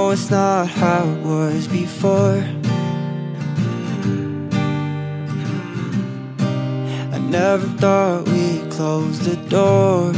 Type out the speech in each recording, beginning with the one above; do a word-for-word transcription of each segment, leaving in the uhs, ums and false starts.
know it's not how it was before. I never thought we'd close the door.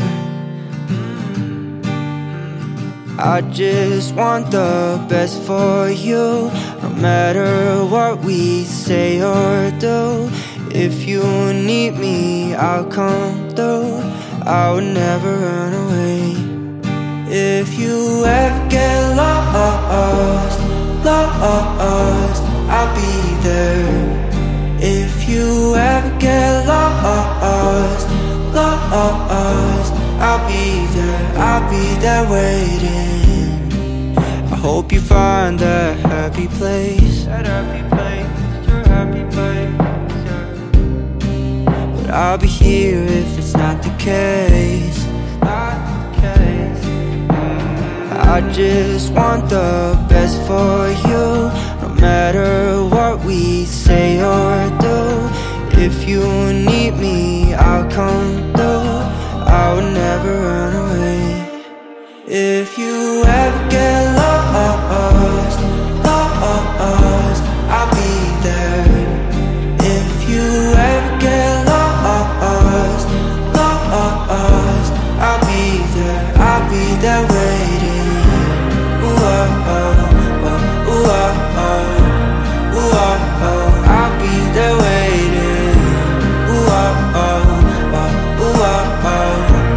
I just want the best for you, no matter what we say or do. If you need me, I'll come through. I would never run away. If you ever get lost, lost, I'll be there. If you ever get lost, lost, I'll be there, I'll be there waiting. I hope you find that happy place, that happy place, your happy place, yeah. But I'll be here if it's not the case, not the case. I just want the best for you, no matter what we say or do. If you need me, I'll come through. I would never run away. If you ever get lost, lost, I'll be there. If you ever get lost, lost, I'll be there, I'll be there waiting. Ooh, oh, oh, oh, ooh, oh, oh, ooh, oh, oh, I'll be there waiting. Ooh, oh, oh, oh, ooh, oh, oh.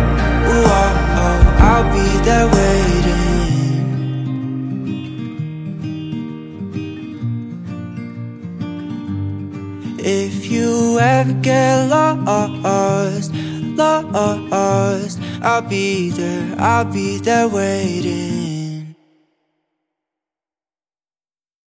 I'll be there waiting. If you ever get lost, lost, I'll be there, I'll be there waiting.